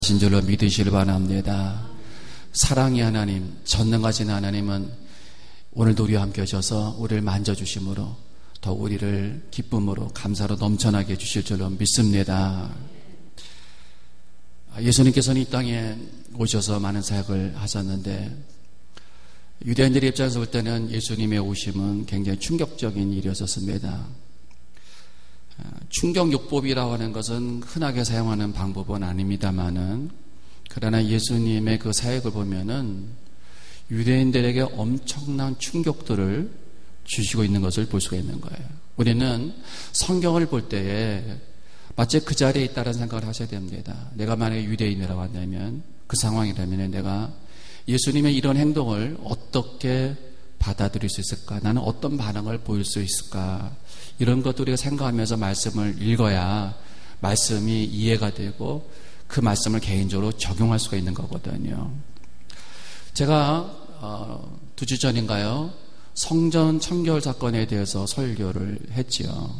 진절로 믿으시길 바랍니다. 사랑의 하나님, 전능하신 하나님은 오늘도 우리와 함께 하셔서 우리를 만져주심으로 더 우리를 기쁨으로 감사로 넘쳐나게 해주실 줄로 믿습니다. 예수님께서는 이 땅에 오셔서 많은 사역을 하셨는데 유대인들의 입장에서 볼 때는 예수님의 오심은 굉장히 충격적인 일이었습니다. 충격요법이라고 하는 것은 흔하게 사용하는 방법은 아닙니다만은, 그러나 예수님의 그 사역을 보면은 유대인들에게 엄청난 충격들을 주시고 있는 것을 볼 수가 있는 거예요. 우리는 성경을 볼 때에 마치 그 자리에 있다는 생각을 하셔야 됩니다. 내가 만약에 유대인이라고 한다면, 그 상황이라면 내가 예수님의 이런 행동을 어떻게 받아들일 수 있을까? 나는 어떤 반응을 보일 수 있을까? 이런 것도 우리가 생각하면서 말씀을 읽어야 말씀이 이해가 되고 그 말씀을 개인적으로 적용할 수가 있는 거거든요. 제가 2주 전인가요? 성전 청결 사건에 대해서 설교를 했지요.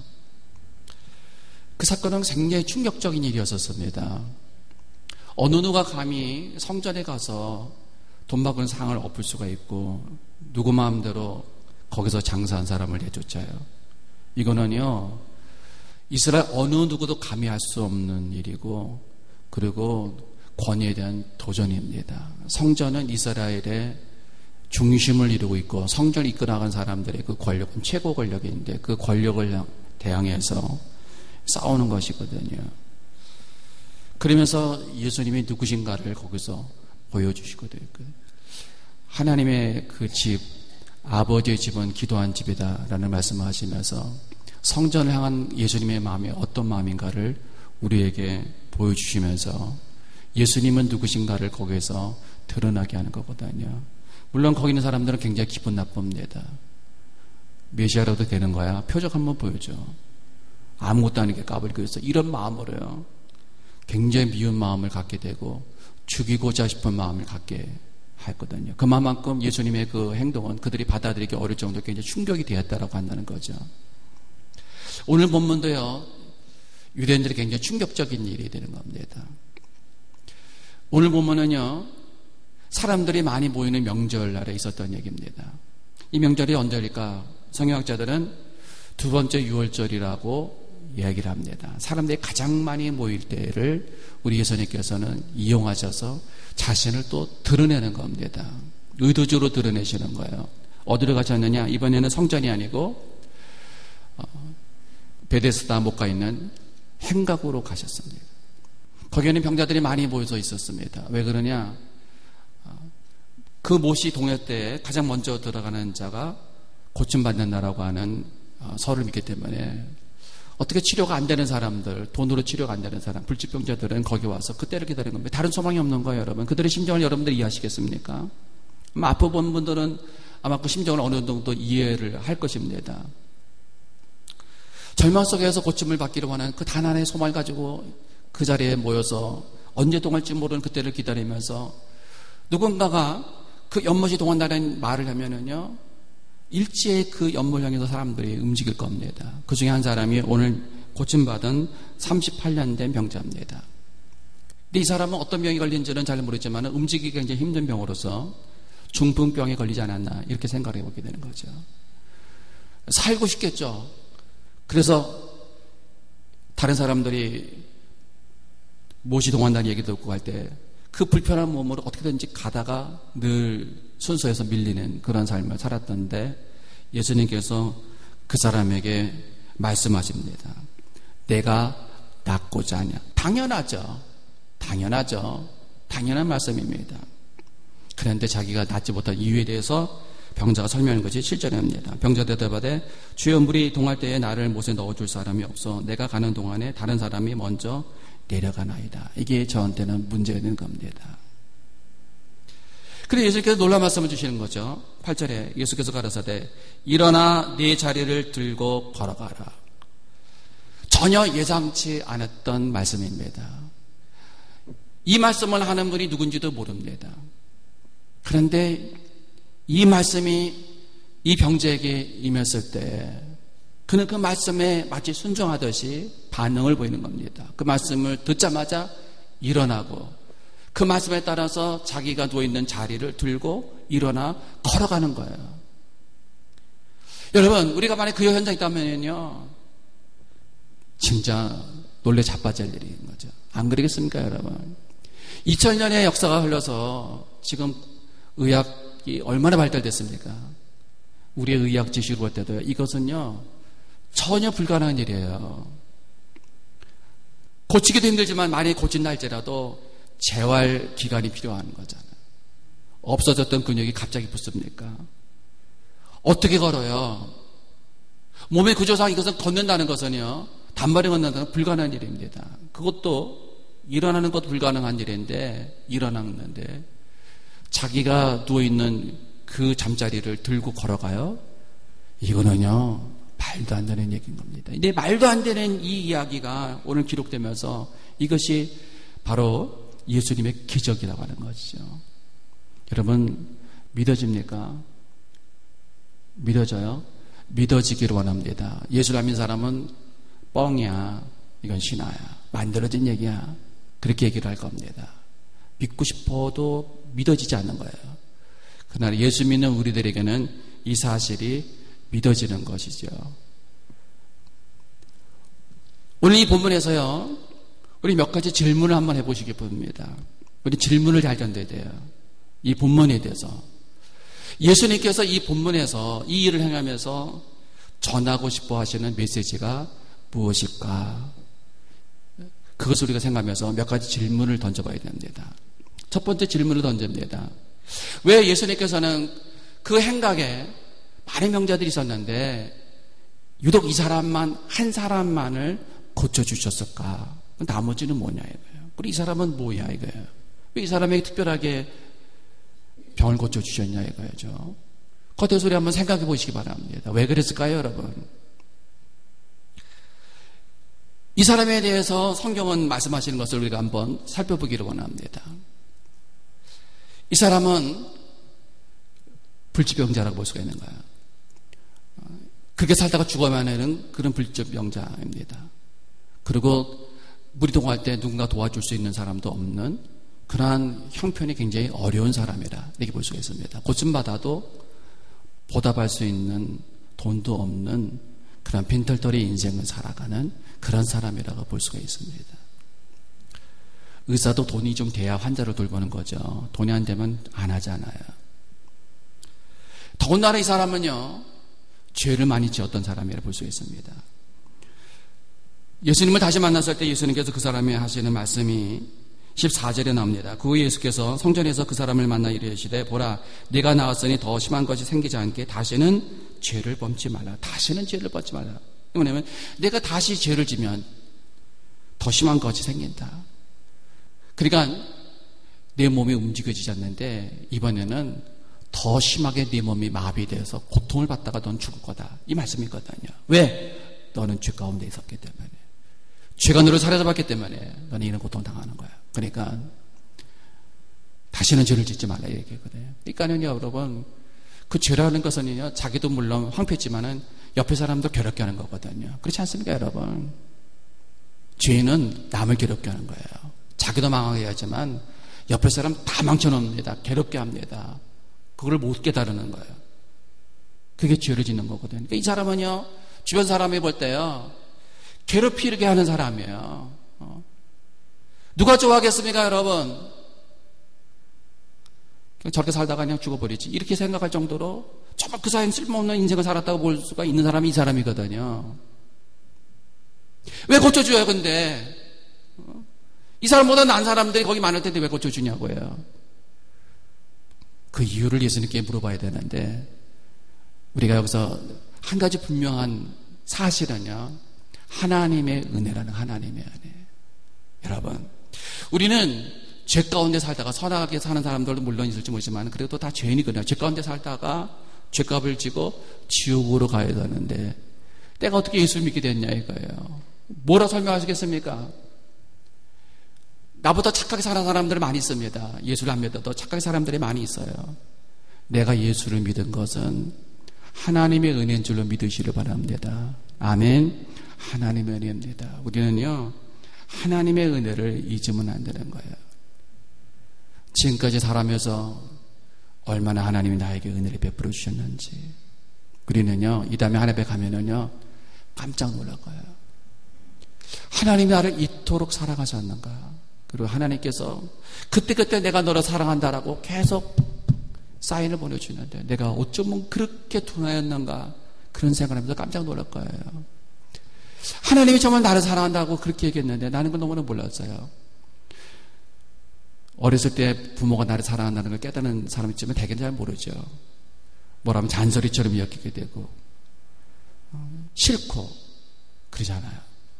그 사건은 굉장히 충격적인 일이었습니다. 어느 누가 감히 성전에 가서 돈 받은 상을 엎을 수가 있고 누구 마음대로 거기서 장사한 사람을 내쫓아요. 이거는요, 이스라엘 어느 누구도 감히 할 수 없는 일이고, 그리고 권위에 대한 도전입니다. 성전은 이스라엘의 중심을 이루고 있고 성전을 이끌어나간 사람들의 그 권력은 최고 권력인데 그 권력을 대항해서 싸우는 것이거든요. 그러면서 예수님이 누구신가를 거기서 보여주시거든요. 하나님의 그 집, 아버지의 집은 기도한 집이다라는 말씀을 하시면서 성전을 향한 예수님의 마음이 어떤 마음인가를 우리에게 보여주시면서 예수님은 누구신가를 거기에서 드러나게 하는 거거든요. 물론 거기 있는 사람들은 굉장히 기분 나쁩니다. 메시아라도 되는 거야? 표적 한번 보여줘. 아무것도 아니게 까불고 있어. 이런 마음으로요, 굉장히 미운 마음을 갖게 되고 죽이고자 싶은 마음을 갖게 했거든요. 그만큼 예수님의 그 행동은 그들이 받아들이기 어려울 정도로 굉장히 충격이 되었다라고 한다는 거죠. 오늘 본문도요, 유대인들이 굉장히 충격적인 일이 되는 겁니다. 오늘 본문은요, 사람들이 많이 모이는 명절날에 있었던 얘기입니다. 이 명절이 언제일까? 성경학자들은 두 번째 유월절이라고 이야기를 합니다. 사람들이 가장 많이 모일 때를 우리 예수님께서는 이용하셔서 자신을 또 드러내는 겁니다. 의도적으로 드러내시는 거예요. 어디로 가셨느냐? 이번에는 성전이 아니고 베데스다 못가 있는 행각으로 가셨습니다. 거기에는 병자들이 많이 모여서 있었습니다. 왜 그러냐? 그 모시 동요 때에 가장 먼저 들어가는 자가 고침받는다라고 하는 설을 믿기 때문에 어떻게 치료가 안 되는 사람들, 돈으로 치료가 안 되는 사람, 불치병자들은 거기 와서 그때를 기다리는 겁니다. 다른 소망이 없는 거예요, 여러분. 그들의 심정을 여러분들이 이해하시겠습니까? 아마 앞으로 본 분들은 아마 그 심정을 어느 정도 이해를 할 것입니다. 절망 속에서 고침을 받기를 원하는 그 단 하나의 소망을 가지고 그 자리에 모여서 언제 동할지 모르는 그때를 기다리면서 누군가가 그 연못이 동한다는 말을 하면은요, 일제히 그 연못을 향해서 사람들이 움직일 겁니다. 그 중에 한 사람이 오늘 고침받은 38년 된 병자입니다. 근데 이 사람은 어떤 병이 걸린지는 잘 모르지만 움직이기 굉장히 힘든 병으로서 중풍병에 걸리지 않았나 이렇게 생각해 보게 되는 거죠. 살고 싶겠죠. 그래서 다른 사람들이 못이 동한다는 얘기 듣고 갈 때 그 불편한 몸으로 어떻게든지 가다가 늘 순서에서 밀리는 그런 삶을 살았던데 예수님께서 그 사람에게 말씀하십니다. 내가 낫고자 하냐? 당연하죠. 당연한 말씀입니다. 그런데 자기가 낫지 못한 이유에 대해서 병자가 설명하는 것이 7절입니다. 병자 대답하되 주여 물이 동할 때에 나를 못에 넣어줄 사람이 없어 내가 가는 동안에 다른 사람이 먼저 내려가나이다. 이게 저한테는 문제가 되는 겁니다. 그래서 예수께서 놀라운 말씀을 주시는 거죠. 8절에 예수께서 가라사대 일어나 네 자리를 들고 걸어가라. 전혀 예상치 않았던 말씀입니다. 이 말씀을 하는 분이 누군지도 모릅니다. 그런데 이 말씀이 이 병자에게 임했을 때 그는 그 말씀에 마치 순종하듯이 반응을 보이는 겁니다. 그 말씀을 듣자마자 일어나고 그 말씀에 따라서 자기가 누워있는 자리를 들고 일어나 걸어가는 거예요. 여러분, 우리가 만약에 그 현장에 있다면요, 진짜 놀래 자빠질 일인 거죠. 안 그러겠습니까, 여러분? 2000년의 역사가 흘러서 지금 의학이 얼마나 발달됐습니까? 우리의 의학 지식으로 볼 때도요, 이것은요, 전혀 불가능한 일이에요. 고치기도 힘들지만 만약에 고친 날짜라도 재활 기간이 필요한 거잖아요. 없어졌던 근육이 갑자기 붙습니까? 어떻게 걸어요? 몸의 구조상 이것은 걷는다는 것은요, 단발에 걷는다는 건 불가능한 일입니다. 그것도 일어나는 것도 불가능한 일인데 일어났는데 자기가 누워있는 그 잠자리를 들고 걸어가요? 이거는요, 말도 안 되는 얘기인 겁니다. 근데 말도 안 되는 이 이야기가 오늘 기록되면서 이것이 바로 예수님의 기적이라고 하는 것이죠. 여러분, 믿어집니까? 믿어져요? 믿어지기를 원합니다. 예수를 안 믿는 사람은 뻥이야, 이건 신화야, 만들어진 얘기야, 그렇게 얘기를 할 겁니다. 믿고 싶어도 믿어지지 않는 거예요. 그러나 예수 믿는 우리들에게는 이 사실이 믿어지는 것이죠. 오늘 이 본문에서요, 우리 몇 가지 질문을 한번 해보시기 바랍니다. 우리 질문을 잘 던져야 돼요. 이 본문에 대해서. 예수님께서 이 본문에서 이 일을 행하면서 전하고 싶어 하시는 메시지가 무엇일까? 그것을 우리가 생각하면서 몇 가지 질문을 던져봐야 됩니다. 첫 번째 질문을 던집니다. 왜 예수님께서는 그 행각에 많은 명자들이 있었는데 유독 이 사람만, 한 사람만을 고쳐주셨을까? 나머지는 뭐냐 이거예요. 그리고 이 사람은 뭐야 이거예요. 왜 이 사람에게 특별하게 병을 고쳐주셨냐 이거죠. 겉에소리 한번 생각해 보시기 바랍니다. 왜 그랬을까요, 여러분? 이 사람에 대해서 성경은 말씀하시는 것을 우리가 한번 살펴보기를 원합니다. 이 사람은 불치병자라고 볼 수가 있는 거예요. 그렇게 살다가 죽어야만하는 그런 불치병자입니다. 그리고 무리동할 때 누군가 도와줄 수 있는 사람도 없는 그러한 형편이 굉장히 어려운 사람이라 이렇게 볼 수가 있습니다. 고침받아도 보답할 수 있는 돈도 없는 그런 빈털터리 인생을 살아가는 그런 사람이라고 볼 수가 있습니다. 의사도 돈이 좀 돼야 환자를 돌보는 거죠. 돈이 안 되면 안 하잖아요. 더군다나 이 사람은요, 죄를 많이 지었던 사람이라고 볼 수 있습니다. 예수님을 다시 만났을 때 예수님께서 그 사람이 하시는 말씀이 14절에 나옵니다. 그 후에 예수께서 성전에서 그 사람을 만나 이르시되 보라, 네가 나왔으니 더 심한 것이 생기지 않게 다시는 죄를 범치 말라. 다시는 죄를 범치 말라. 왜냐하면 내가 다시 죄를 지면 더 심한 것이 생긴다. 그러니까 내 몸이 움직여지지 않는데 이번에는 더 심하게 네 몸이 마비되어서 고통을 받다가 넌 죽을 거다. 이 말씀이거든요. 왜? 너는 죄 가운데 있었기 때문에. 죄가 너를 사로잡았기 때문에 너는 이런 고통을 당하는 거야. 그러니까 다시는 죄를 짓지 말라 얘기거든요. 그러니까요, 여러분, 그 죄라는 것은요, 자기도 물론 황폐지만은 옆에 사람도 괴롭게 하는 거거든요. 그렇지 않습니까, 여러분? 죄는 남을 괴롭게 하는 거예요. 자기도 망하게 하지만 옆에 사람 다 망쳐놓습니다. 괴롭게 합니다. 그걸 못 깨달는 거예요. 그게 죄를 짓는 거거든요. 그러니까 이 사람은요, 주변 사람이 볼 때요, 괴롭히게 하는 사람이에요. 누가 좋아하겠습니까, 여러분? 그냥 저렇게 살다가 그냥 죽어버리지. 이렇게 생각할 정도로 정말 그 사람이 쓸모없는 인생을 살았다고 볼 수가 있는 사람이 이 사람이거든요. 왜 고쳐줘요, 근데? 이 사람보다 나은 사람들이 거기 많을 텐데 왜 고쳐주냐고요. 그 이유를 예수님께 물어봐야 되는데, 우리가 여기서 한 가지 분명한 사실은요, 하나님의 은혜라는 하나님의 은혜. 여러분, 우리는 죄 가운데 살다가 선하게 사는 사람들도 물론 있을지 모르지만 그래도 다 죄인이거든요. 죄 가운데 살다가 죄값을 지고 지옥으로 가야 되는데 내가 어떻게 예수를 믿게 됐냐 이거예요. 뭐라 설명하시겠습니까? 나보다 착하게 사는 사람들이 많이 있습니다. 예수를 안 믿어도 착하게 사는 사람들이 많이 있어요. 내가 예수를 믿은 것은 하나님의 은혜인 줄로 믿으시길 바랍니다. 아멘. 하나님의 은혜입니다. 우리는요, 하나님의 은혜를 잊으면 안 되는 거예요. 지금까지 살아면서 얼마나 하나님이 나에게 은혜를 베풀어 주셨는지 우리는요, 이 다음에 하나님 앞에 가면은요, 깜짝 놀랄 거예요. 하나님이 나를 이토록 사랑하지 않는가. 그리고 하나님께서 그때그때 내가 너를 사랑한다라고 계속 사인을 보내주는데 내가 어쩌면 그렇게 둔하였는가 그런 생각을 하면서 깜짝 놀랄 거예요. 하나님이 정말 나를 사랑한다고 그렇게 얘기했는데 나는 그걸 너무나 몰랐어요. 어렸을 때 부모가 나를 사랑한다는 걸 깨닫는 사람이 있지만 대개는 잘 모르죠. 뭐라면 잔소리처럼 여기게 되고 싫고 그러잖아요.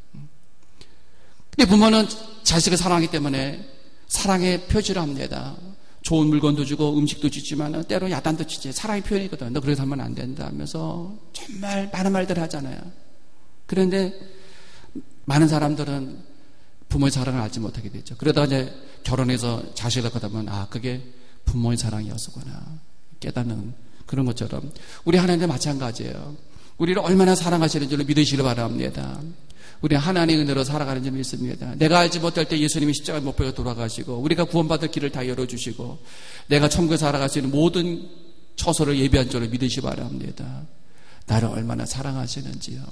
근데 부모는 자식을 사랑하기 때문에 사랑의 표시를 합니다. 좋은 물건도 주고 음식도 주지만 때로 야단도 치지. 사랑의 표현이거든. 너 그렇게 살면 안 된다 하면서 정말 많은 말들을 하잖아요. 그런데 많은 사람들은 부모의 사랑을 알지 못하게 되죠. 그러다가 이제 결혼해서 자식을 갖다 보면 그게 부모의 사랑이었구나 깨닫는 그런 것처럼 우리 하나님도 마찬가지예요. 우리를 얼마나 사랑하시는지를 믿으시길 바랍니다. 우리 하나님의 은혜로 살아가는 줄 믿습니다. 내가 알지 못할 때 예수님이 십자가에 못 박혀 돌아가시고 우리가 구원받을 길을 다 열어주시고 내가 천국에 살아갈 수 있는 모든 처소를 예비한 줄을 믿으시기 바랍니다. 나를 얼마나 사랑하시는지요.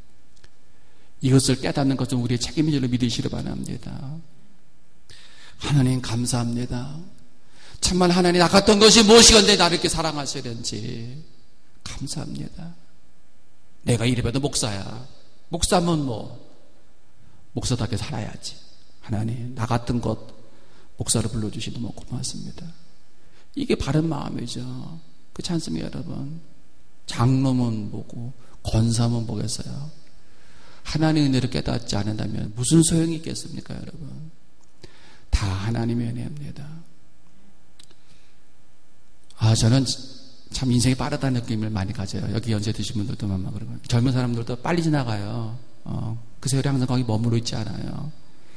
이것을 깨닫는 것은 우리의 책임인 줄로 믿으시기 바랍니다. 하나님 감사합니다. 참말 하나님 아깝던 것이 무엇이건데 나를 이렇게 사랑하시는지 감사합니다. 내가 이래봬도 목사야. 목사면 목사답게 살아야지. 하나님 나 같은 것 목사를 불러주시 너무 고맙습니다. 이게 바른 마음이죠. 그렇지 않습니까 여러분? 장로면 뭐고 권사면 뭐겠어요. 하나님의 은혜를 깨닫지 않는다면 무슨 소용이 있겠습니까 여러분? 다 하나님의 은혜입니다. 저는 참 인생이 빠르다는 느낌을 많이 가져요. 여기 연세 드신 분들도 아마 그러고 젊은 사람들도 빨리 지나가요. 그 세월이 항상 거기 머무르 있지 않아요.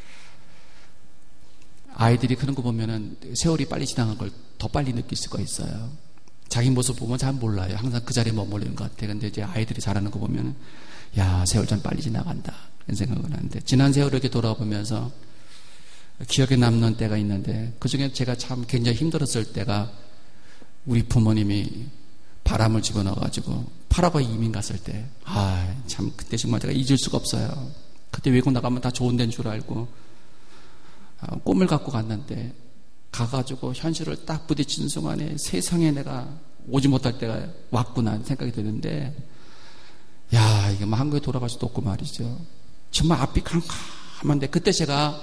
아이들이 그런 거 보면은 세월이 빨리 지나간 걸 더 빨리 느낄 수가 있어요. 자기 모습 보면 잘 몰라요. 항상 그 자리에 머무르는 것 같아요. 근데 이제 아이들이 잘하는 거 보면은 야 세월 참 빨리 지나간다 이런 생각을 하는데 지난 세월을 이렇게 돌아보면서 기억에 남는 때가 있는데 그중에 제가 참 굉장히 힘들었을 때가 우리 부모님이 바람을 집어넣어가지고 파라과이 이민 갔을 때 참 그때 정말 제가 잊을 수가 없어요. 그때 외국 나가면 다 좋은 데인 줄 알고 꿈을 갖고 갔는데 가가지고 현실을 딱 부딪히는 순간에 세상에 내가 오지 못할 때가 왔구나 생각이 드는데 이게 뭐 한국에 돌아갈 수도 없고 말이죠. 정말 앞이 캄캄한데 그때 제가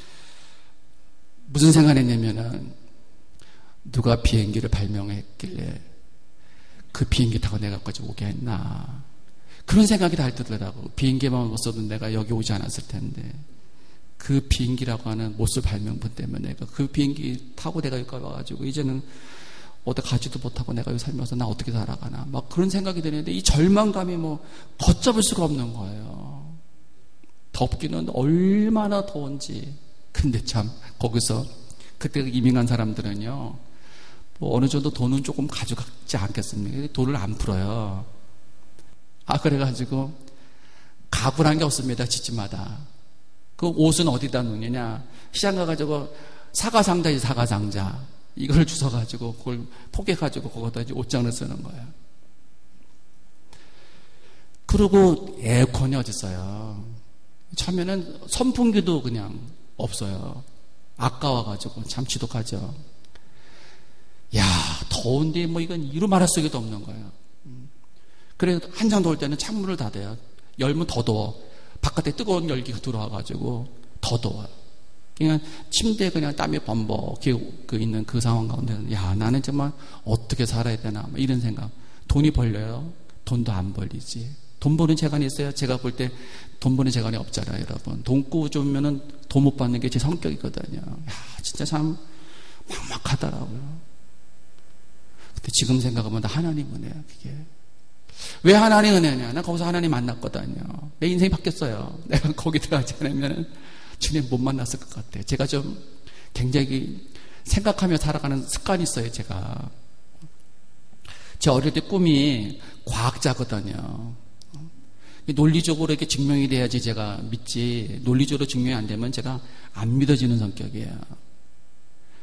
무슨 생각을 했냐면은 누가 비행기를 발명했길래 그 비행기 타고 내가 까지 오게 했나 그런 생각이 다 들더라고. 비행기만 없어도 내가 여기 오지 않았을 텐데 그 비행기라고 하는 못쓸 발명품 때문에 내가 그 비행기 타고 내가 여기까지 와가지고 이제는 어디 가지도 못하고 내가 여기 살면서 나 어떻게 살아가나 막 그런 생각이 드는데 이 절망감이 걷잡을 수가 없는 거예요. 덥기는 얼마나 더운지. 근데 참 거기서 그때 이민 간 사람들은요 어느 정도 돈은 조금 가져가지 않겠습니까? 돈을 안 풀어요. 그래가지고 가구란 게 없습니다. 집집마다. 그 옷은 어디다 놓느냐? 시장 가가지고 사과상자지 사과상자. 이걸 주워가지고 그걸 포개가지고 거기다 이제 옷장을 쓰는 거예요. 그리고 에어컨이 어디 있어요? 처음에는 선풍기도 그냥 없어요. 아까워가지고 참 지독하죠. 더운데 이건 이루 말할 수가 없는 거예요. 그래서 한창 더울 때는 창문을 닫아요. 열면 더 더워. 바깥에 뜨거운 열기가 들어와가지고 더 더워요. 그냥 침대에 그냥 땀이 범벅 있는 그 상황 가운데 나는 정말 어떻게 살아야 되나 이런 생각. 돈이 벌려요. 돈도 안 벌리지. 돈 버는 재간이 있어요. 제가 볼 때 돈 버는 재간이 없잖아요 여러분. 돈 꾸주면은 돈 못 받는 게 제 성격이거든요. 진짜 참 막막하더라고요. 근데 지금 생각하면 나 하나님 은혜야 그게. 왜 하나님 은혜냐? 나 거기서 하나님 만났거든요. 내 인생이 바뀌었어요. 내가 거기 들어가지 않으면 주님 못 만났을 것 같아요. 제가 좀 굉장히 생각하며 살아가는 습관이 있어요. 제가 제 어릴 때 꿈이 과학자거든요. 논리적으로 이렇게 증명이 돼야지 제가 믿지 논리적으로 증명이 안 되면 제가 안 믿어지는 성격이에요.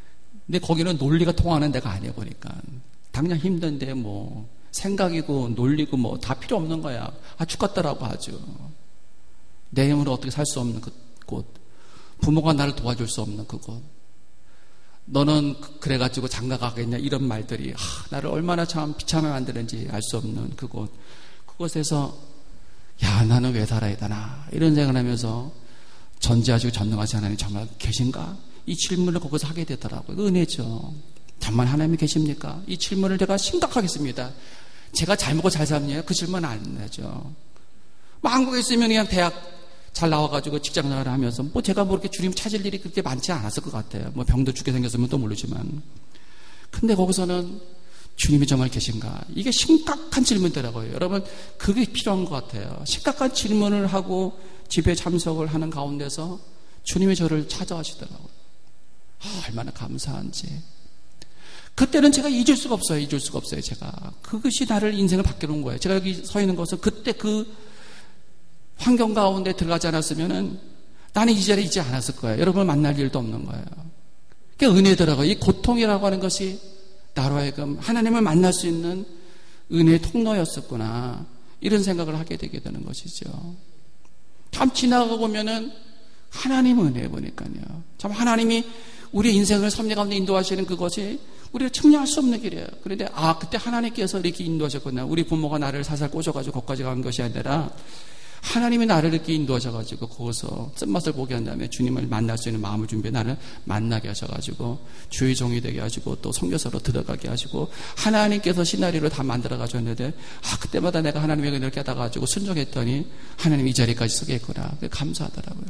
근데 거기는 논리가 통하는 데가 아니야, 보니까. 당장 힘든데 뭐, 생각이고 논리고 뭐 다 필요 없는 거야. 아, 죽겠다라고 하죠. 내 힘으로 어떻게 살 수 없는 그곳. 부모가 나를 도와줄 수 없는 그곳. 너는 그래가지고 장가 가겠냐, 이런 말들이 나를 얼마나 참 비참하게 만드는지 알 수 없는 그곳. 그곳에서 야, 나는 왜 살아야 되나, 이런 생각을 하면서 전지하시고 전능하신 하나님 정말 계신가? 이 질문을 거기서 하게 되더라고요. 은혜죠. 정말 하나님이 계십니까? 이 질문을 제가 심각하겠습니다. 제가 잘 먹고 잘 살냐? 그 질문 안 하죠. 뭐 한국에 있으면 그냥 대학 잘 나와가지고 직장 생활을 하면서 뭐 제가 뭐 이렇게 주님 찾을 일이 그렇게 많지 않았을 것 같아요. 뭐 병도 죽게 생겼으면 또 모르지만. 근데 거기서는 주님이 정말 계신가? 이게 심각한 질문이더라고요. 여러분, 그게 필요한 것 같아요. 심각한 질문을 하고 집에 참석을 하는 가운데서 주님이 저를 찾아가시더라고요. 얼마나 감사한지. 그때는 제가 잊을 수가 없어요. 제가. 그것이 나를 인생을 바뀌는 거예요. 제가 여기 서 있는 것은 그때 그 환경 가운데 들어가지 않았으면은 나는 이 자리에 있지 않았을 거예요. 여러분을 만날 일도 없는 거예요. 그게 은혜더라고요. 이 고통이라고 하는 것이 나로 하여금 하나님을 만날 수 있는 은혜의 통로였었구나, 이런 생각을 하게 되게 되는 것이죠. 참 지나가고 보면은 하나님 은혜 보니까요. 참 하나님이 우리 인생을 섭리 가운데 인도하시는 그것이 우리가 측량할 수 없는 길이에요. 그런데 그때 하나님께서 이렇게 인도하셨구나. 우리 부모가 나를 살살 꼬셔가지고 거기까지 간 것이 아니라 하나님이 나를 이렇게 인도하셔가지고 거기서 쓴맛을 보게 한 다음에 주님을 만날 수 있는 마음을 준비해 나를 만나게 하셔가지고 주의 종이 되게 하시고 또 선교사로 들어가게 하시고 하나님께서 시나리오를 다 만들어 가셨는데 그때마다 내가 하나님의 은혜를 깨달아가지고 순종했더니 하나님 이 자리까지 서게 했구나. 감사하더라고요.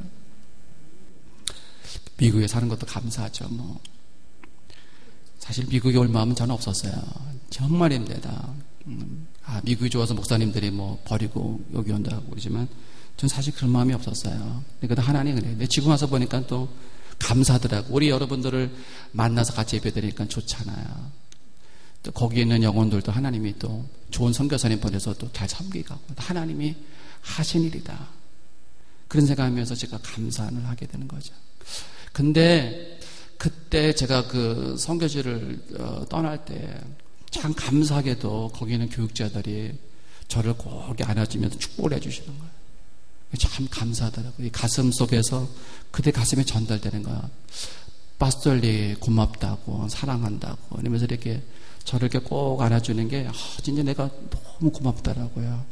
미국에 사는 것도 감사하죠. 뭐 사실 미국에 올 마음은 저는 없었어요. 정말 힘들다. 미국이 좋아서 목사님들이 뭐 버리고 여기 온다고 그러지만 전 사실 그런 마음이 없었어요. 그래도 하나님 은혜. 근데 지금 와서 보니까 또 감사하더라고. 우리 여러분들을 만나서 같이 예배드리니까 좋잖아요. 또 거기 있는 영혼들도 하나님이 또 좋은 선교사님 보내서 또 잘 섬기고 하나님이 하신 일이다, 그런 생각하면서 제가 감사를 하게 되는 거죠. 근데 그때 제가 그 선교지를 떠날 때 참 감사하게도 거기 있는 교육자들이 저를 꼭 안아주면서 축복을 해주시는 거예요. 참 감사하더라고요. 이 가슴 속에서 그대 가슴에 전달되는 거야. 파스톨리 고맙다고, 사랑한다고, 이러면서 이렇게 저를 이렇게 꼭 안아주는 게 진짜 내가 너무 고맙더라고요.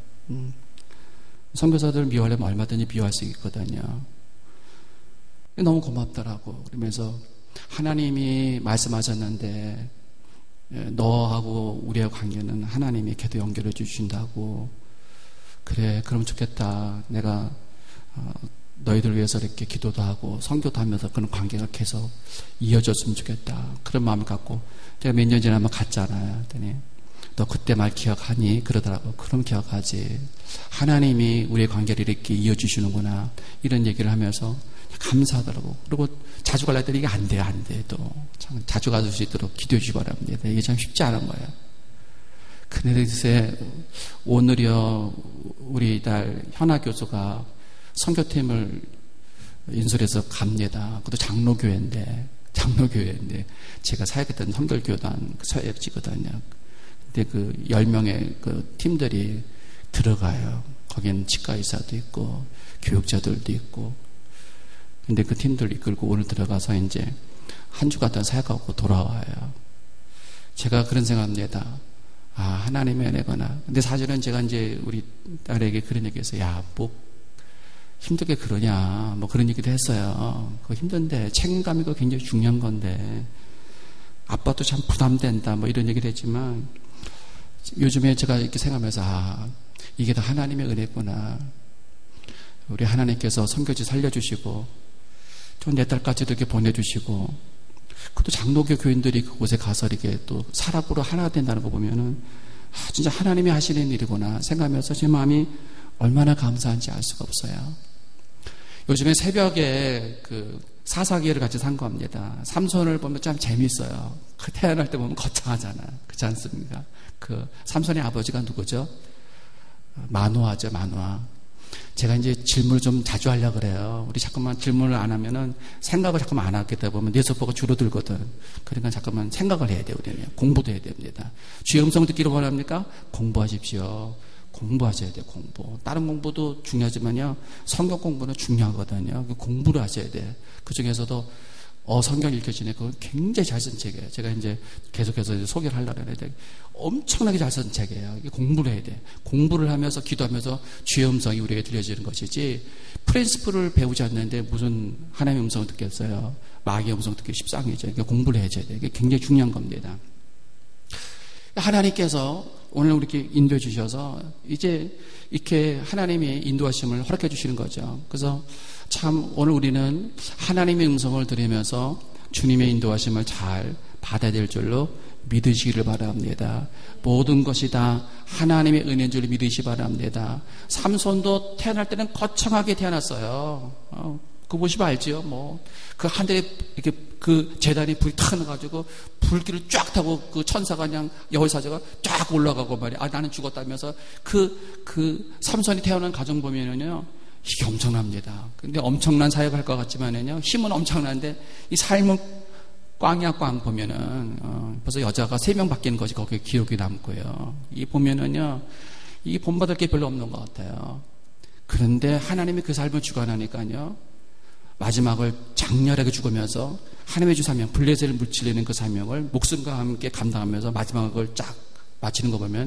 선교사들 미워하려면 얼마든지 미워할 수 있거든요. 너무 고맙더라고. 그러면서 하나님이 말씀하셨는데 너하고 우리의 관계는 하나님이 계속 연결해 주신다고. 그래, 그럼 좋겠다. 내가 너희들 위해서 이렇게 기도도 하고 선교도 하면서 그런 관계가 계속 이어졌으면 좋겠다, 그런 마음을 갖고 제가 몇 년 지나면 갔잖아요. 그랬더니 너 그때 말 기억하니? 그러더라고. 그럼 기억하지. 하나님이 우리의 관계를 이렇게 이어주시는구나, 이런 얘기를 하면서 감사하더라고. 그리고 자주 갈라 했더니 이게 안 돼. 또 참 자주 갈 수 있도록 기도해 주시기 바랍니다. 이게 참 쉽지 않은 거예요. 그런데 오늘이요, 우리 딸 현아 교수가 선교팀을 인솔해서 갑니다. 그것도 장로교회인데 제가 사역했던 성결교단 사역지거든요. 근데 그 10명의 그 팀들이 들어가요. 거기는 치과의사도 있고 교육자들도 있고. 근데 그 팀들 이끌고 오늘 들어가서 이제 한 주간 더 사역하고 돌아와요. 제가 그런 생각합니다. 하나님의 은혜구나. 근데 사실은 제가 이제 우리 딸에게 그런 얘기했어요. 야, 뭐 힘들게 그러냐, 뭐 그런 얘기도 했어요. 그거 힘든데 책임감이 굉장히 중요한 건데 아빠도 참 부담된다, 뭐 이런 얘기도 했지만 요즘에 제가 이렇게 생각하면서 이게 다 하나님의 은혜구나. 우리 하나님께서 선교지 살려주시고 또 내 딸까지도 이렇게 보내주시고, 그것도 장로교 교인들이 그곳에 가서 이렇게 또 사락으로 하나 된다는 거 보면은 진짜 하나님이 하시는 일이구나 생각하면서 제 마음이 얼마나 감사한지 알 수가 없어요. 요즘에 새벽에 그 사사기를 같이 상고합니다. 삼손을 보면 참 재밌어요. 그 태어날 때 보면 거창하잖아. 그렇지 않습니까? 그 삼손의 아버지가 누구죠? 마노아죠, 마노아. 제가 이제 질문을 좀 자주 하려고 그래요. 우리 자꾸만 질문을 안 하면은 생각을 자꾸만 안 하겠다 보면 내 속도가 줄어들거든. 그러니까 자꾸만 생각을 해야 돼요. 우리는 공부도 해야 됩니다. 주의 음성 듣기를 원합니까? 공부하십시오. 공부하셔야 돼요. 공부. 다른 공부도 중요하지만요. 성경 공부는 중요하거든요. 공부를 하셔야 돼. 그 중에서도 성경 읽혀지네. 그건 굉장히 잘 쓴 책이에요. 제가 이제 계속해서 이제 소개를 하려고 하는데 엄청나게 잘 쓴 책이에요. 공부를 해야 돼. 공부를 하면서 기도하면서 주의 음성이 우리에게 들려지는 것이지 프린시플을 배우지 않는데 무슨 하나님의 음성을 듣겠어요. 마귀의 음성을 듣기 십상이죠. 그러니까 공부를 해줘야 돼. 이게 굉장히 중요한 겁니다. 하나님께서 오늘 우리에게 인도해 주셔서 이제 이렇게 하나님이 인도하심을 허락해 주시는 거죠. 그래서 참 오늘 우리는 하나님의 음성을 들으면서 주님의 인도하심을 잘 받아야 될 줄로 믿으시기를 바랍니다. 모든 것이 다 하나님의 은혜인 줄 믿으시기 바랍니다. 삼손도 태어날 때는 거창하게 태어났어요. 그거 보시면 알죠? 그 하늘에 이렇게 그 재단에 불이 탁 나가지고 불길을 쫙 타고 그 천사가 그냥 여호사자가 쫙 올라가고 말이야. 나는 죽었다면서 그 삼손이 태어난 가정 보면은요. 이게 엄청납니다. 근데 엄청난 사역을 할 것 같지만은요. 힘은 엄청난데 이 삶은 꽝이야 꽝 보면은 벌써 여자가 3명 바뀌는 것이 거기에 기록이 남고요. 이 보면은요. 이 본받을 게 별로 없는 것 같아요. 그런데 하나님이 그 삶을 주관하니까요. 마지막을 장렬하게 죽으면서 하나님의 주 사명, 블레셋을 물리치려는 그 사명을 목숨과 함께 감당하면서 마지막을 쫙 마치는 거 보면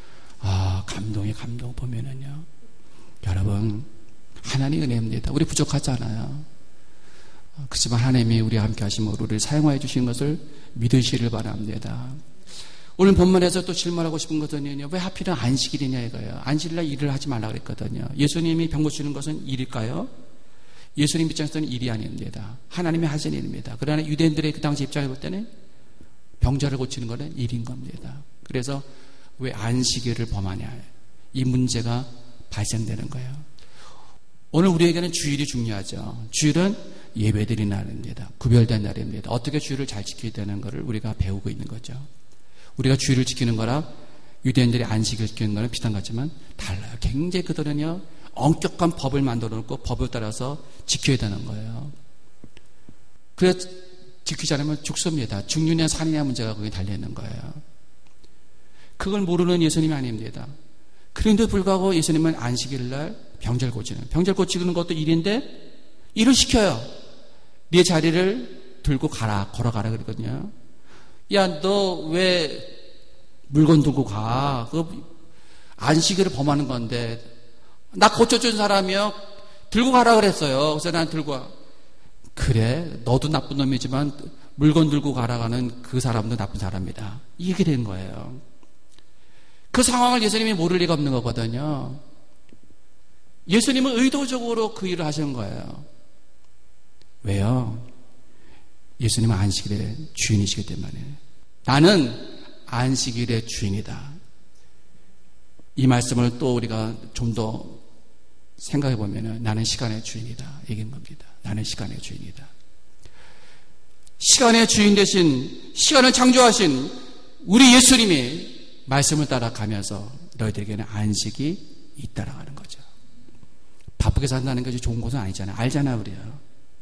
감동 보면은요. 여러분 하나님의 은혜입니다. 우리 부족하지 않아요. 그렇지만 하나님이 우리와 함께 하심으로 우리를 사용하여 주시는 것을 믿으시길 바랍니다. 오늘 본문에서 또 질문하고 싶은 것은요. 왜 하필은 안식일이냐 이거예요. 안식일날 일을 하지 말라 그랬거든요. 예수님이 병 고치는 것은 일일까요? 예수님 입장에서는 일이 아닙니다. 하나님이 하신 일입니다. 그러나 유대인들의 그 당시 입장에 볼 때는 병자를 고치는 것은 일인 겁니다. 그래서 왜 안식일을 범하냐 이 문제가 발생되는 거예요. 오늘 우리에게는 주일이 중요하죠. 주일은 예배드리는 날입니다. 구별된 날입니다. 어떻게 주일을 잘 지켜야 되는 것을 우리가 배우고 있는 거죠. 우리가 주일을 지키는 거랑 유대인들이 안식을 지키는 거는 비슷한 것 같지만 달라요. 굉장히 그들은요. 엄격한 법을 만들어 놓고 법을 따라서 지켜야 되는 거예요. 그래서 지키지 않으면 죽습니다. 죽느냐 사느냐 문제가 거기에 달려있는 거예요. 그걸 모르는 예수님이 아닙니다. 그런데도 불구하고 예수님은 안식일날 병자를 고치는 병자를 고치는 것도 일인데 일을 시켜요. 네 자리를 들고 가라 걸어가라 그러거든요. 야 너 왜 물건 들고 가? 그 안식일을 범하는 건데 나 고쳐준 사람이요 들고 가라 그랬어요. 그래서 난 들고 와. 그래 너도 나쁜 놈이지만 물건 들고 가라가는 그 사람도 나쁜 사람이다. 이게 된 거예요. 그 상황을 예수님이 모를 리가 없는 거거든요. 예수님은 의도적으로 그 일을 하시는 거예요. 왜요? 예수님은 안식일의 주인이시기 때문에. 나는 안식일의 주인이다. 이 말씀을 또 우리가 좀 더 생각해 보면 나는 시간의 주인이다. 얘기한 겁니다. 나는 시간의 주인이다. 시간의 주인 대신 시간을 창조하신 우리 예수님이 말씀을 따라가면서 너희들에게는 안식이 있다라는 거죠. 바쁘게 산다는 것이 좋은 것은 아니잖아요. 알잖아요, 우리요.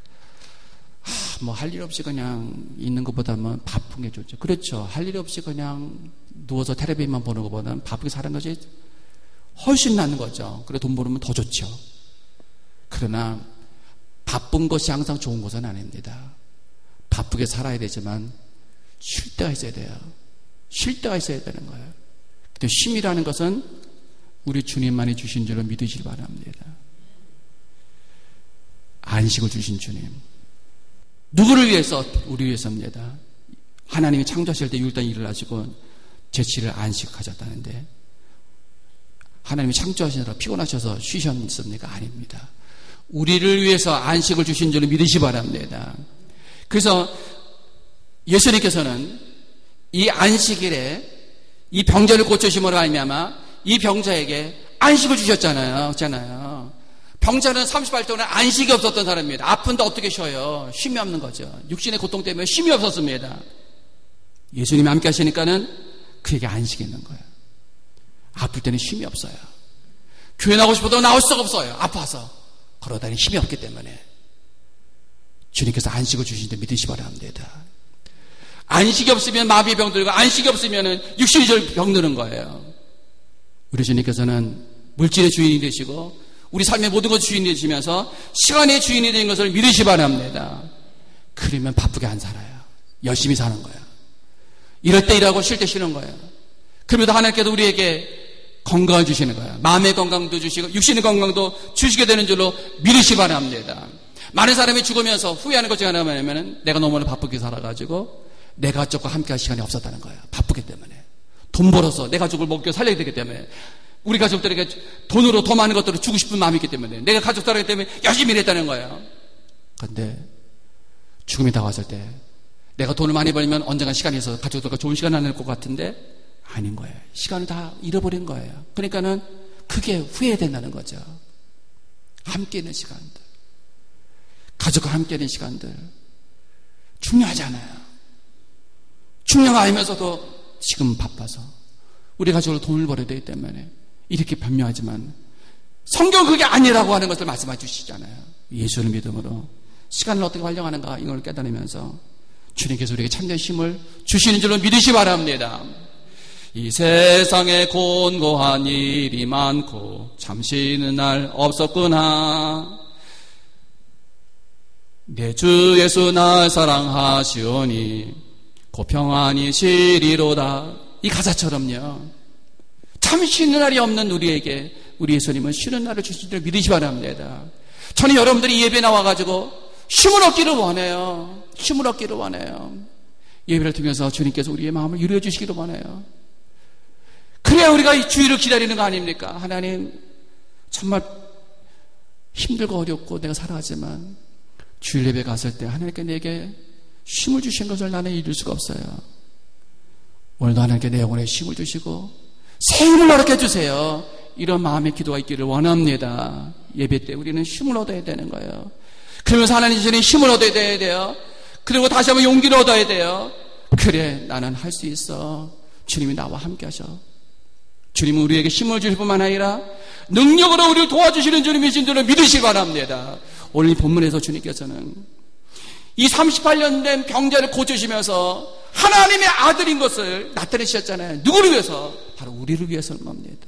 뭐 할 일 없이 그냥 있는 것보다 뭐 바쁜 게 좋죠. 그렇죠. 할 일 없이 그냥 누워서 텔레비전만 보는 것보다는 바쁘게 사는 것이 훨씬 낫는 거죠. 그래 돈 벌면 더 좋죠. 그러나 바쁜 것이 항상 좋은 것은 아닙니다. 바쁘게 살아야 되지만 쉴 때가 있어야 돼요. 쉴 때가 있어야 되는 거예요. 근데 쉼이라는 것은 우리 주님만이 주신 줄로 믿으시기 바랍니다. 안식을 주신 주님. 누구를 위해서? 우리 위해서입니다. 하나님이 창조하실 때 6일 일을 하시고 제7일 안식하셨다는데 하나님이 창조하시느라 피곤하셔서 쉬셨습니까? 아닙니다. 우리를 위해서 안식을 주신 줄을 믿으시기 바랍니다. 그래서 예수님께서는 이 안식일에 이 병자를 고쳐심으로 말미암아 이 병자에게 안식을 주셨잖아요. 병자는 38년 동안 안식이 없었던 사람입니다. 아픈데 어떻게 쉬어요? 쉼이 없는 거죠. 육신의 고통 때문에 쉼이 없었습니다. 예수님이 함께 하시니까는 그에게 안식이 있는 거예요. 아플 때는 쉼이 없어요. 교회 나오고 싶어도 나올 수가 없어요. 아파서. 걸어다니는 힘이 없기 때문에. 주님께서 안식을 주시는데 믿으시 바랍니다. 안식이 없으면 마비의 병 들고, 안식이 없으면 육신이 병드는 거예요. 우리 주님께서는 물질의 주인이 되시고 우리 삶의 모든 것 주인이 되시면서 시간의 주인이 된 것을 믿으시 바랍니다. 그러면 바쁘게 안 살아요. 열심히 사는 거예요. 이럴 때 일하고 쉴 때 쉬는 거예요. 그러면서 하나님께서 우리에게 건강을 주시는 거예요. 마음의 건강도 주시고 육신의 건강도 주시게 되는 줄로 믿으시 바랍니다. 많은 사람이 죽으면서 후회하는 것 중에 하나가 뭐냐면 내가 너무나 바쁘게 살아가지고 내 가족과 함께할 시간이 없었다는 거예요. 바쁘기 때문에. 돈 벌어서 내 가족을 먹여 살려야 되기 때문에, 우리 가족들에게 돈으로 더 많은 것들을 주고 싶은 마음이 있기 때문에, 내가 가족 살아가기 때문에 열심히 일했다는 거예요. 그런데 죽음이 다가왔을 때 내가 돈을 많이 벌면 언젠가 시간이 있어서 가족들과 좋은 시간을 나눌 것 같은데 아닌 거예요. 시간을 다 잃어버린 거예요. 그러니까는 그게 후회된다는 거죠. 함께 있는 시간들, 가족과 함께 있는 시간들 중요하잖아요. 중요한 거 알면서도 지금 바빠서 우리 가족으로 돈을 벌어야 되기 때문에 이렇게 변명하지만 성경은 그게 아니라고 하는 것을 말씀해 주시잖아요. 예수를 믿음으로 시간을 어떻게 활용하는가 이걸 깨달으면서 주님께서 우리에게 참된 힘을 주시는 줄로 믿으시 바랍니다. 이 세상에 곤고한 일이 많고 참 쉬는 날 없었구나. 내 주 예수 날 사랑하시오니 곧 평안히 쉬리로다. 이 가사처럼요. 참 쉬는 날이 없는 우리에게 우리 예수님은 쉬는 날을 주신 줄 믿으시 바랍니다. 저는 여러분들이 예배 나와가지고 힘을 얻기를 원해요. 힘을 얻기를 원해요. 예배를 통해서 주님께서 우리의 마음을 유려해 주시기를 원해요. 그래야 우리가 이 주의를 기다리는 거 아닙니까? 하나님, 정말 힘들고 어렵고 내가 살아가지만 주일 예배 갔을 때 하나님께 내게 힘을 주신 것을 나는 잊을 수가 없어요. 오늘도 하나님께 내 영혼에 힘을 주시고 새 힘을 허락해 주세요. 이런 마음의 기도가 있기를 원합니다. 예배 때 우리는 힘을 얻어야 되는 거예요. 그러면서 하나님 주시는 힘을 얻어야 돼요. 그리고 다시 한번 용기를 얻어야 돼요. 그래, 나는 할 수 있어. 주님이 나와 함께 하셔. 주님은 우리에게 힘을 주실 뿐만 아니라 능력으로 우리를 도와주시는 주님이신 줄을 믿으시기 바랍니다. 오늘 이 본문에서 주님께서는 이 38년 된 병자를 고치시면서 하나님의 아들인 것을 나타내셨잖아요. 누구를 위해서? 바로 우리를 위해서는 겁니다.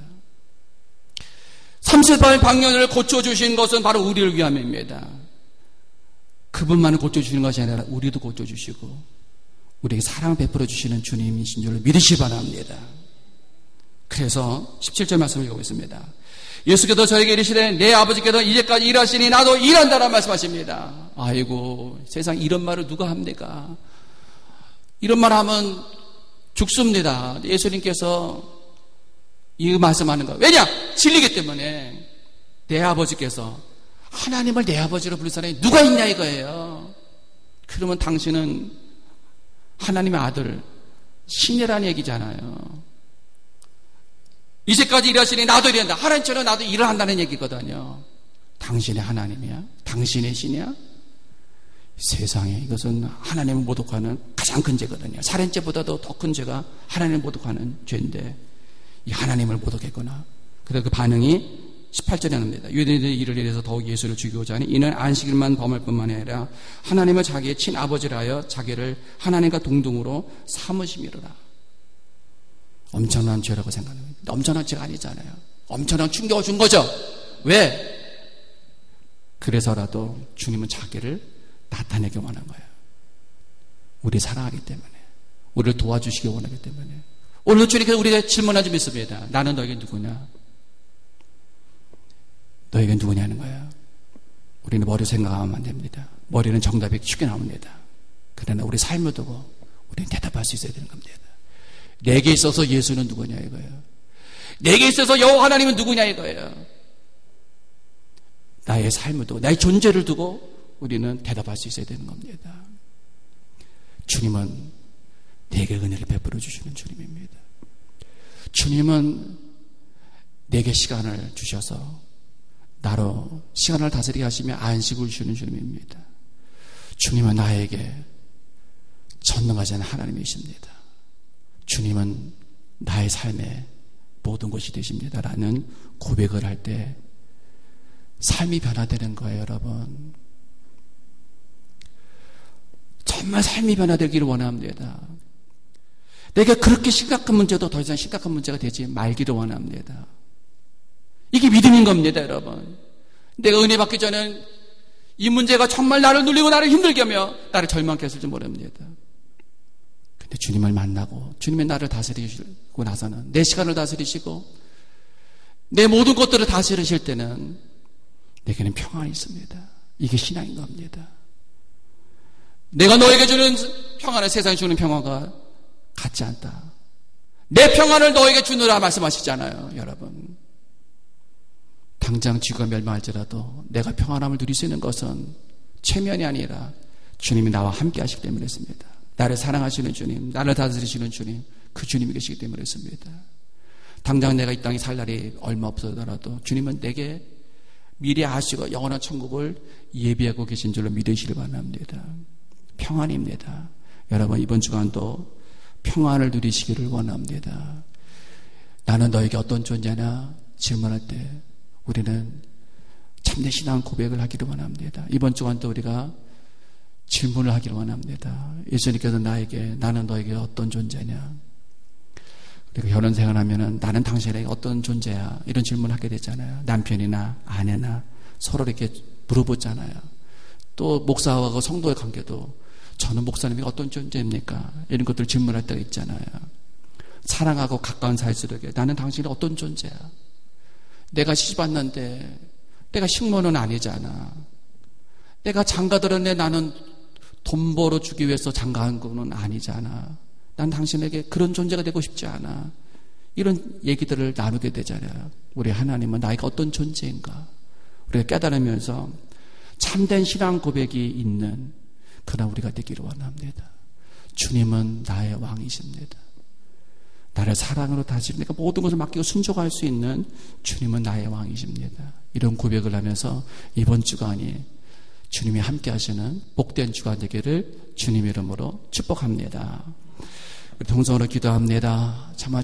38방면을 고쳐주신 것은 바로 우리를 위함입니다. 그분만을 고쳐주시는 것이 아니라 우리도 고쳐주시고 우리에게 사랑을 베풀어 주시는 주님이신 줄 믿으시기 바랍니다. 그래서 17절 말씀을 읽어보겠습니다. 예수께서 저에게 이르시되 내 아버지께서 이제까지 일하시니 나도 일한다라는 말씀하십니다. 아이고, 세상 이런 말을 누가 합니까? 이런 말 하면 죽습니다. 예수님께서 이 말씀하는 거. 왜냐? 진리기 때문에. 내 아버지께서 하나님을 내 아버지로 부를 사람이 누가 있냐 이거예요. 그러면 당신은 하나님의 아들, 신이라는 얘기잖아요. 이제까지 일하시니 나도 일한다. 하나님처럼 나도 일을 한다는 얘기거든요. 당신의 하나님이야? 당신의 신이야? 세상에 이것은 하나님을 모독하는 가장 큰 죄거든요. 살인죄보다도 더 큰 죄가 하나님을 모독하는 죄인데 이 하나님을 모독했구나. 그래서 그 반응이 18절에 나옵니다. 유대인들의 일을 인해서 더욱 예수를 죽이고자 하니 이는 안식일만 범할 뿐만 아니라 하나님을 자기의 친아버지라 하여 자기를 하나님과 동등으로 삼으심이로라. 엄청난 죄라고 생각합니다. 엄청난 죄가 아니잖아요. 엄청난 충격을 준 거죠. 왜? 그래서라도 주님은 자기를 나타내기 원한 거예요. 우리 사랑하기 때문에, 우리를 도와주시기 원하기 때문에. 오늘 주님께서 우리가 질문하지 믿습니다. 나는 너에게 누구냐? 너에게 누구냐는 거예요. 우리는 머리 생각하면 안 됩니다. 머리는 정답이 쉽게 나옵니다. 그러나 우리 삶을 두고 우리는 대답할 수 있어야 되는 겁니다. 내게 있어서 예수는 누구냐 이거예요. 내게 있어서 여호와 하나님은 누구냐 이거예요. 나의 삶을 두고 나의 존재를 두고 우리는 대답할 수 있어야 되는 겁니다. 주님은 내게 은혜를 베풀어 주시는 주님입니다. 주님은 내게 시간을 주셔서 나로 시간을 다스리게 하시며 안식을 주시는 주님입니다. 주님은 나에게 전능하신 하나님이십니다. 주님은 나의 삶의 모든 것이 되십니다. 라는 고백을 할 때 삶이 변화되는 거예요, 여러분. 정말 삶이 변화되기를 원합니다. 내가 그렇게 심각한 문제도 더 이상 심각한 문제가 되지 말기를 원합니다. 이게 믿음인 겁니다, 여러분. 내가 은혜 받기 전엔 이 문제가 정말 나를 눌리고 나를 힘들게 하며 나를 절망케 했을지 모릅니다. 근데 주님을 만나고 주님의 나를 다스리시고 나서는 내 시간을 다스리시고 내 모든 것들을 다스리실 때는 내게는 평안이 있습니다. 이게 신앙인 겁니다. 내가 너에게 주는 평안은 세상이 주는 평안과 같지 않다. 내 평안을 너에게 주느라 말씀하시잖아요, 여러분. 당장 지구가 멸망할지라도 내가 평안함을 누릴 수 있는 것은 최면이 아니라 주님이 나와 함께 하시기 때문에 그렇습니다. 나를 사랑하시는 주님, 나를 다스리시는 주님, 그 주님이 계시기 때문에 그렇습니다. 당장 내가 이 땅에 살 날이 얼마 없어더라도 주님은 내게 미래 아시고 영원한 천국을 예비하고 계신 줄로 믿으시길 바랍니다. 평안입니다. 여러분, 이번 주간도 평안을 누리시기를 원합니다. 나는 너에게 어떤 존재냐 질문할 때 우리는 참된 신앙 고백을 하기를 원합니다. 이번 주간도 우리가 질문을 하기를 원합니다. 예수님께서 나는 너에게 어떤 존재냐? 우리가 결혼 생활하면은 나는 당신에게 어떤 존재야? 이런 질문을 하게 되잖아요. 남편이나 아내나 서로 이렇게 물어보잖아요. 또 목사하고 성도의 관계도 저는 목사님이 어떤 존재입니까? 이런 것들을 질문할 때가 있잖아요. 사랑하고 가까운 사이들에게 나는 당신이 어떤 존재야? 내가 시집왔는데 내가 식모는 아니잖아. 내가 장가 들었는데 나는 돈 벌어주기 위해서 장가한 거는 아니잖아. 난 당신에게 그런 존재가 되고 싶지 않아. 이런 얘기들을 나누게 되잖아요. 우리 하나님은 나에게 어떤 존재인가? 우리가 깨달으면서 참된 신앙 고백이 있는 그러나 우리가 되기를 원합니다. 주님은 나의 왕이십니다. 나를 사랑으로 다스리고 내가 모든 것을 맡기고 순종할 수 있는 주님은 나의 왕이십니다. 이런 고백을 하면서 이번 주간이 주님이 함께 하시는 복된 주간 되기를 주님 이름으로 축복합니다. 동성으로 기도합니다. 정말